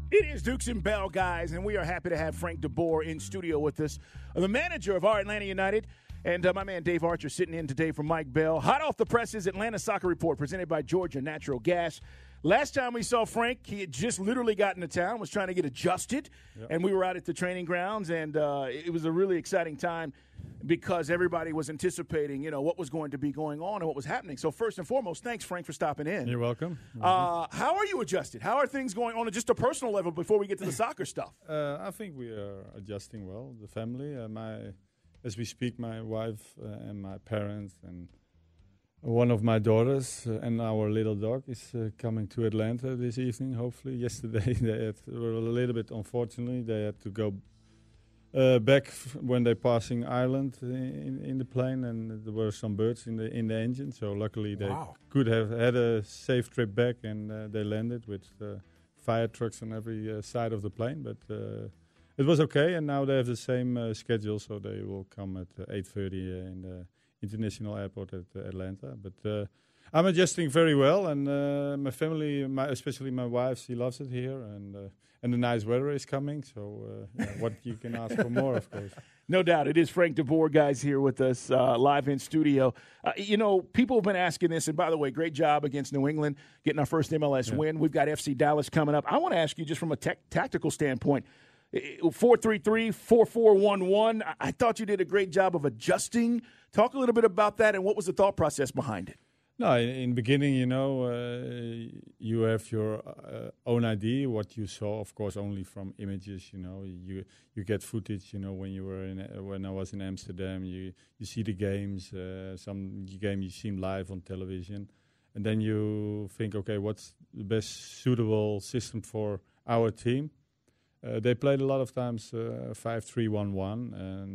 It is Dukes and Bell, guys, and we are happy to have Frank DeBoer in studio with us, the manager of our Atlanta United, and my man Dave Archer sitting in today for Mike Bell. Hot off the presses, Atlanta Soccer Report presented by Georgia Natural Gas. Last time we saw Frank, he had just literally gotten to town, was trying to get adjusted, and we were out at the training grounds, and it was a really exciting time because everybody was anticipating, what was going to be going on and what was happening. So first and foremost, thanks, Frank, for stopping in. You're welcome. How are you adjusted? How are things going on at just a personal level before we get to the soccer stuff? I think we are adjusting well. The family, as we speak, my wife and my parents and one of my daughters and our little dog is coming to Atlanta this evening, hopefully. Yesterday, were a little bit, unfortunately, they had to go back when they're passing Ireland in the plane, and there were some birds in the engine. So luckily they could have had a safe trip back, and they landed with fire trucks on every side of the plane. But it was okay, and now they have the same schedule, so they will come at 8:30 in the international airport at Atlanta. But I'm adjusting very well, and my family, especially my wife, she loves it here, and the nice weather is coming, so what you can ask for more, of course. No doubt. It is Frank DeBoer, guys, here with us live in studio. People have been asking this, and by the way, great job against New England, getting our first MLS win. We've got FC Dallas coming up. I want to ask you, just from a tactical standpoint, 4-3-3, 4-4-1-1, I thought you did a great job of adjusting. Talk a little bit about that, and what was the thought process behind it? No, in the beginning, you have your own idea, what you saw, of course, only from images. You get footage. When I was in Amsterdam, you see the games. Some game you see live on television, and then you think, okay, what's the best suitable system for our team? They played a lot of times 5-3-1-1,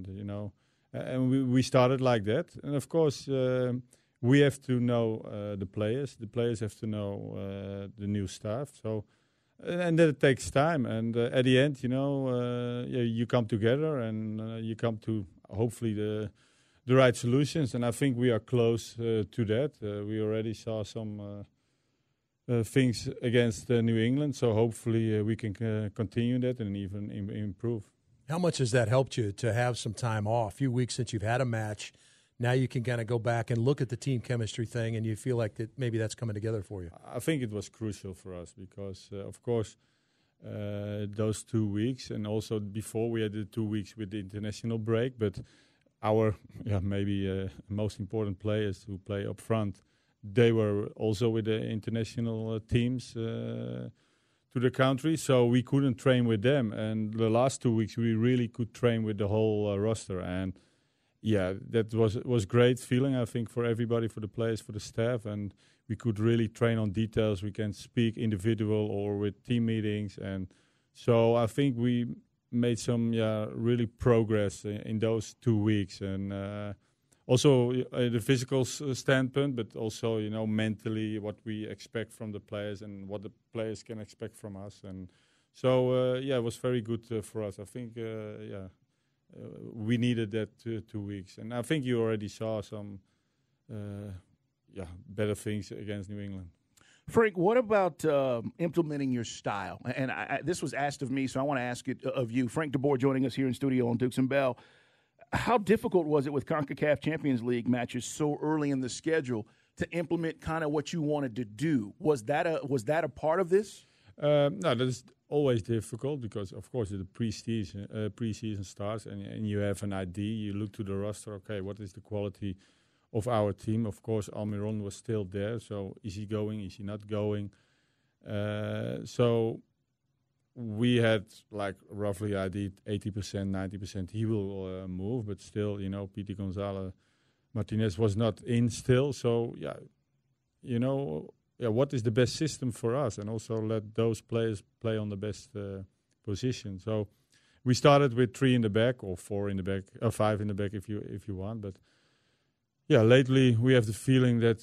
and we started like that, and of course. We have to know the players. The players have to know the new staff. So, and that takes time. And at the end, you come together and you come to hopefully the right solutions. And I think we are close to that. We already saw some things against New England. So hopefully we can continue that and even improve. How much has that helped you to have some time off? A few weeks since you've had a match. Now you can kind of go back and look at the team chemistry thing, and you feel like that maybe that's coming together for you. I think it was crucial for us because, of course, those 2 weeks, and also before we had the 2 weeks with the international break, but our maybe most important players who play up front, they were also with the international teams to the country, so we couldn't train with them. And the last 2 weeks, we really could train with the whole roster, and that was great feeling, I think, for everybody, for the players, for the staff, and we could really train on details. We can speak individual or with team meetings, and so I think we made some really progress in those 2 weeks, and also the physical standpoint, but also mentally what we expect from the players and what the players can expect from us, and so it was very good for us. I think we needed that 2 weeks, and I think you already saw some better things against New England. Frank, what about implementing your style? And this was asked of me, so I want to ask it of you. Frank DeBoer joining us here in studio on Dukes and Bell. How difficult was it with CONCACAF Champions League matches so early in the schedule to implement kind of what you wanted to do? Was that a part of this? No, that is always difficult because, of course, the preseason starts and you have an idea. You look to the roster. Okay, what is the quality of our team? Of course, Almiron was still there. So is he going? Is he not going? So we had roughly idea 80%, 90%. He will move, but still, Pity Gonzalez Martinez was not in still. So what is the best system for us, and also let those players play on the best position. So we started with 3 in the back, or 4 in the back, or 5 in the back if you want. But lately we have the feeling that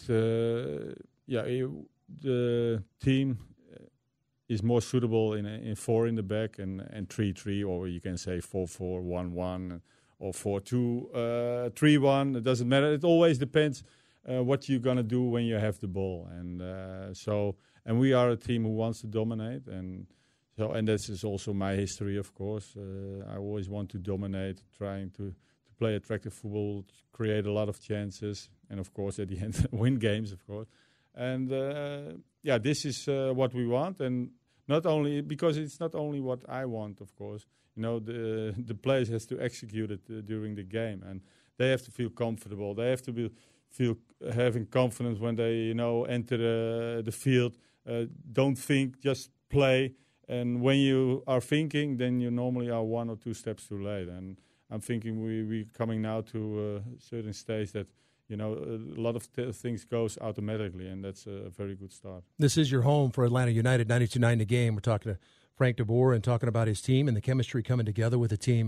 the team is more suitable in 4 in the back and 3-3, or you can say 4-4-1-1 or 4-2-3-1. It doesn't matter. It always depends. What you're gonna do when you have the ball, and we are a team who wants to dominate, and So, and this is also my history, of course. I always want to dominate, trying to play attractive football, to create a lot of chances, and of course at the end win games, of course. And this is what we want, and not only because it's not only what I want, of course. The players has to execute it during the game, and they have to feel comfortable. They have to feel having confidence when they enter the field. Don't think, just play. And when you are thinking, then you normally are 1 or 2 steps too late. And I'm thinking we're coming now to a certain stage that a lot of things goes automatically, and that's a very good start. This is your home for Atlanta United, 92.9 The Game. We're talking to Frank DeBoer and talking about his team and the chemistry coming together with the team.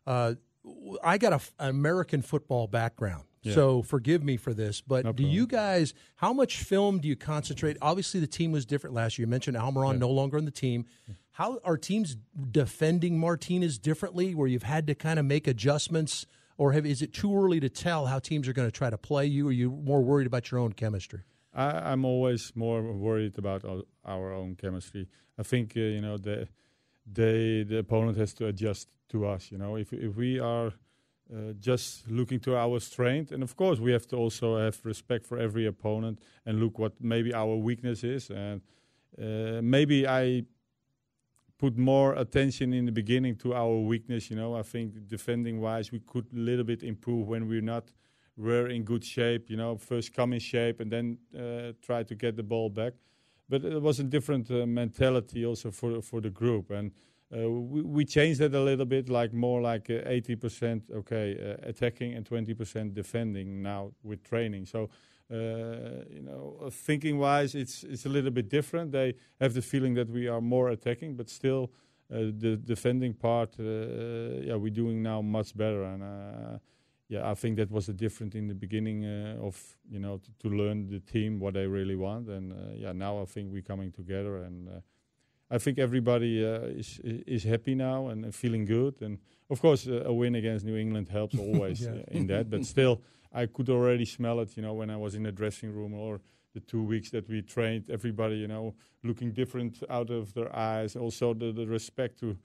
I got an American football background, so forgive me for this, but do you guys, how much film do you concentrate? Obviously, the team was different last year. You mentioned Almiron no longer on the team. How are teams defending Martinez differently, where you've had to kind of make adjustments? Or is it too early to tell how teams are going to try to play you? Or are you more worried about your own chemistry? I'm always more worried about our own chemistry. I think the opponent has to adjust to us. If we are just looking to our strength, and of course we have to also have respect for every opponent and look what maybe our weakness is. And maybe I put more attention in the beginning to our weakness. I think defending-wise we could a little bit improve when we're in good shape. First come in shape and then try to get the ball back. But it was a different mentality also for the group. And we changed that a little bit, more like 80% attacking and 20% defending now with training. So thinking-wise, it's a little bit different. They have the feeling that we are more attacking, but still the defending part, we're doing now much better. And I think that was the difference in the beginning of to learn the team what they really want. And now I think we're coming together, and I think everybody is happy now and feeling good. And of course, a win against New England helps always in that. But still, I could already smell it, when I was in the dressing room, or the 2 weeks that we trained. Everybody, looking different out of their eyes. Also, the respect to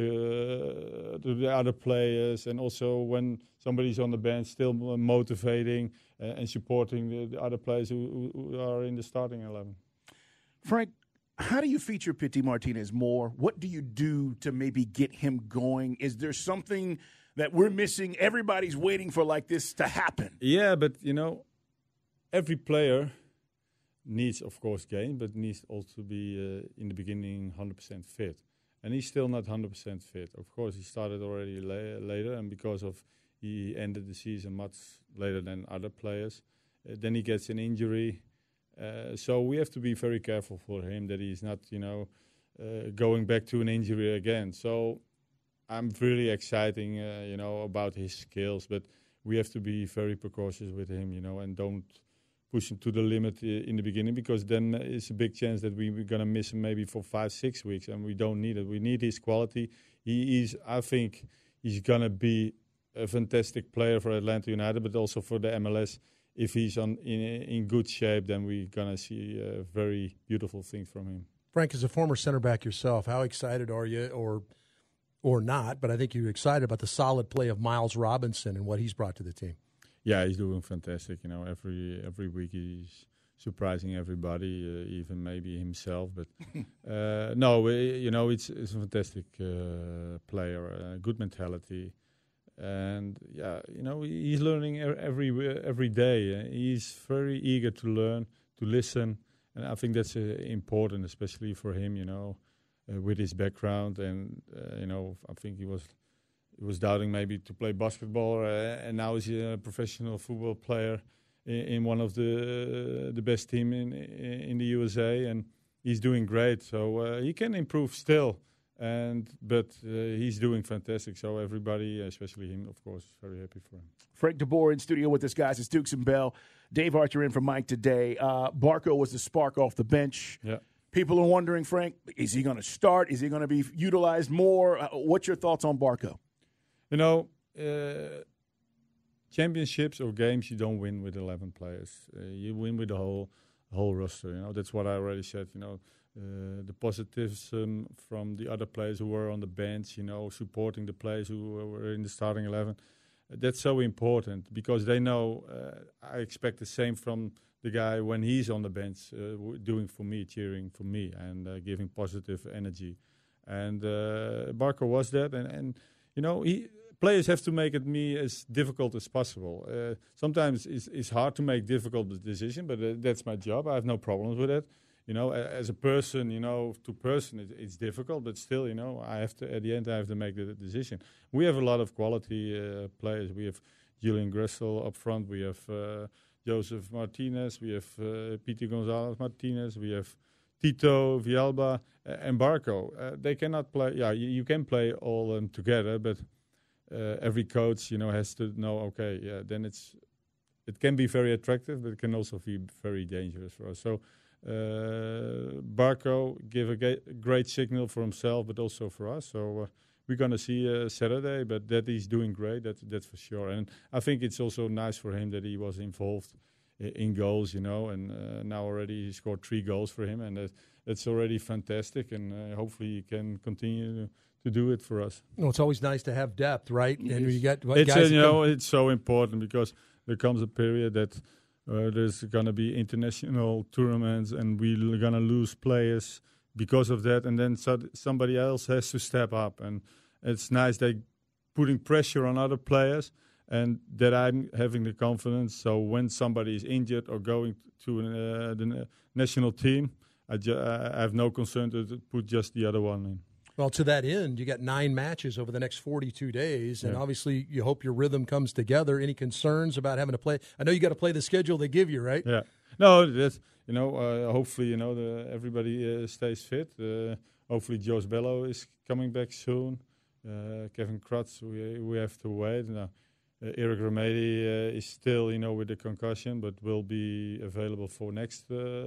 the other players, and also when somebody's on the bench, still motivating and supporting the other players who are in the starting 11. Frank, how do you feature Pity Martinez more? What do you do to maybe get him going? Is there something that we're missing? Everybody's waiting for this to happen. Yeah, but every player needs, of course, game, but needs also to be in the beginning 100% fit. And he's still not 100% fit. Of course, he started already later, and because of he ended the season much later than other players. Then he gets an injury. So we have to be very careful for him that he's not, going back to an injury again. So I'm really exciting, about his skills, but we have to be very precautious with him, and don't push him to the limit in the beginning, because then it's a big chance that we're going to miss him maybe for 5-6 weeks, and we don't need it. We need his quality. I think he's going to be a fantastic player for Atlanta United, but also for the MLS. If he's in good shape, then we're going to see very beautiful things from him. Frank, as a former center back yourself, how excited are you, or not, but I think you're excited about the solid play of Miles Robinson and what he's brought to the team? Yeah, he's doing fantastic. Every week he's surprising everybody, even maybe himself. But it's a fantastic player, good mentality, and he's learning every day. He's very eager to learn, to listen, and I think that's important, especially for him. With his background, and I think he was doubting maybe to play basketball, and now he's a professional football player in one of the best team in the USA, and he's doing great. So he can improve still, but he's doing fantastic. So everybody, especially him, of course, is very happy for him. Frank DeBoer in studio with us, guys. It's Dukes and Bell. Dave Archer in for Mike today. Barco was the spark off the bench. Yeah. People are wondering, Frank, is he going to start? Is he going to be utilized more? What's your thoughts on Barco? Championships or games you don't win with 11 players. You win with the whole roster. That's what I already said. the positivism from the other players who were on the bench, supporting the players who were in the starting 11. That's so important because they know I expect the same from the guy when he's on the bench, doing for me, cheering for me, and giving positive energy. And Barco was that, and players have to make it as difficult as possible. Sometimes it's hard to make difficult decisions, but that's my job. I have no problems with it. As a person, to person, it's difficult, but still, I have to. At the end, I have to make the decision. We have a lot of quality players. We have Julian Gressel up front. We have Joseph Martinez. We have Peter Gonzalez Martinez. We have Tito, Villalba, and Barco. They cannot play. Yeah, you can play all them together, but every coach, has to know. Okay, yeah, then it can be very attractive, but it can also be very dangerous for us. So. Barco give a great signal for himself, but also for us. So we're going to see Saturday, but that he's doing great, that's for sure. And I think it's also nice for him that he was involved in goals, and now already he scored 3 goals for him, and that's already fantastic. And hopefully he can continue to do it for us. Well, it's always nice to have depth, right? Yes. And you got it's guys. It's so important because there comes a period that. There's going to be international tournaments, and we're going to lose players because of that. And then somebody else has to step up. And it's nice they putting pressure on other players, and that I'm having the confidence. So when somebody is injured or going to the national team, I have no concern to put just the other one in. Well, to that end, you got 9 matches over the next 42 days, and obviously you hope your rhythm comes together. Any concerns about having to play? I know you got to play the schedule they give you, right? Yeah. No, that's, hopefully, everybody stays fit. Hopefully Josh Bello is coming back soon. Kevin Kratz, we have to wait. Eric Remedi is still, with the concussion, but will be available for next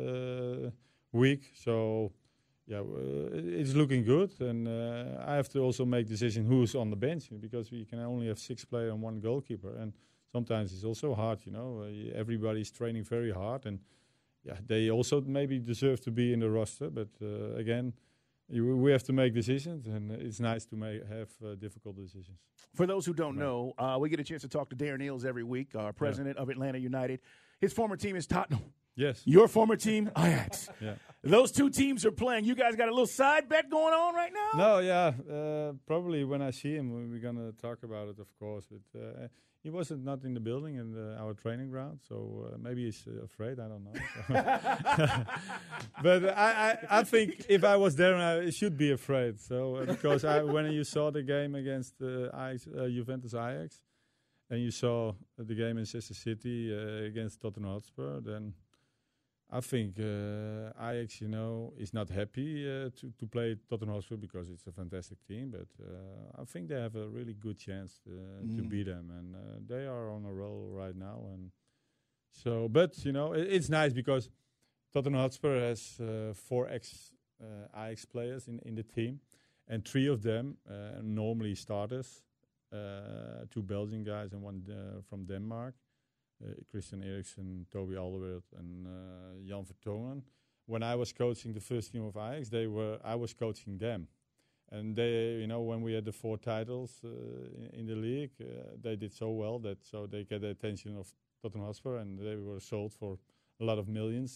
week. So... Yeah, it's looking good, and I have to also make decision who's on the bench because we can only have 6 players and 1 goalkeeper, and sometimes it's also hard. Everybody's training very hard, and they also maybe deserve to be in the roster. But again, we have to make decisions, and it's nice to have difficult decisions. For those who don't know, we get a chance to talk to Darren Eales every week, our president of Atlanta United. His former team is Tottenham. Yes. Your former team, Ajax. Yeah. Those 2 teams are playing. You guys got a little side bet going on right now? No, yeah. Probably when I see him, we're going to talk about it, of course. But he wasn't not in the building in our training ground, so maybe he's afraid. I don't know. But I think if I was there, I should be afraid. So because when you saw the game against Juventus Ajax, and you saw the game in Manchester City against Tottenham Hotspur, then I think Ajax, is not happy to play Tottenham Hotspur because it's a fantastic team. But I think they have a really good chance to beat them, and they are on a roll right now. And so, but it's nice because Tottenham Hotspur has 4 ex-Ajax players in the team, and 3 of them normally starters. 2 Belgian guys and 1 from Denmark. Christian Eriksen, Toby Alderweireld, and Jan Vertonghen. When I was coaching the first team of Ajax, I was coaching them, and they, when we had the 4 titles in the league, they did so well so they get the attention of Tottenham Hotspur, and they were sold for a lot of millions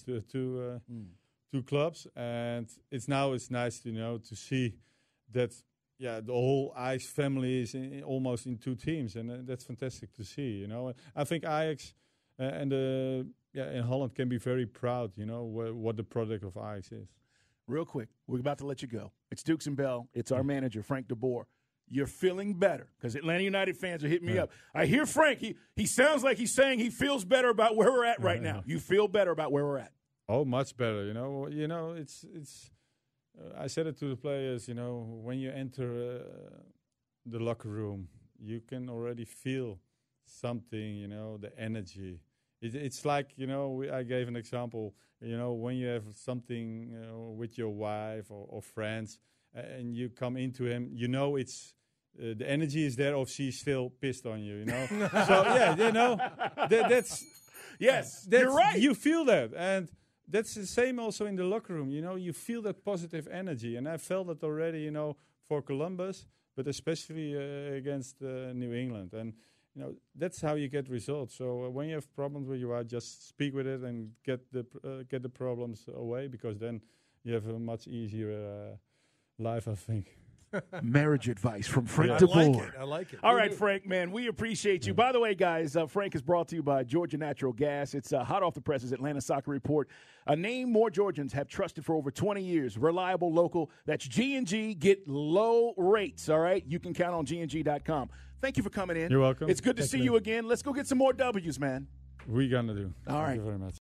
to clubs. And it's nice to see that. Yeah, the whole Ajax family is almost in 2 teams, and that's fantastic to see. I think Ajax and in Holland can be very proud. What the product of Ajax is. Real quick, we're about to let you go. It's Dukes and Bell. It's our manager, Frank de Boer. You're feeling better because Atlanta United fans are hitting me up. I hear Frank. He sounds like he's saying he feels better about where we're at right now. You feel better about where we're at? Oh, much better. It's. I said it to the players, when you enter the locker room, you can already feel something, the energy. It's like, I gave an example, when you have something with your wife or friends and you come into him, it's the energy is there or she's still pissed on you, So, yeah, that's... Yes, you're right. You feel that. And that's the same also in the locker room. You feel that positive energy, and I felt it already, for Columbus, but especially against New England. And that's how you get results. So when you have problems where you are, just speak with it and get the problems away, because then you have a much easier life, I think. Marriage advice from Frank I DeBoer. I like it. All right, Frank, man, we appreciate you. By the way, guys, Frank is brought to you by Georgia Natural Gas. It's hot off the presses, Atlanta Soccer Report. A name more Georgians have trusted for over 20 years. Reliable, local. That's G&G. Get low rates, all right? You can count on G&G.com. Thank you for coming in. You're welcome. It's good to Thank see you. you again. Let's go get some more W's, man. We're going to do. All right. Thank you very much.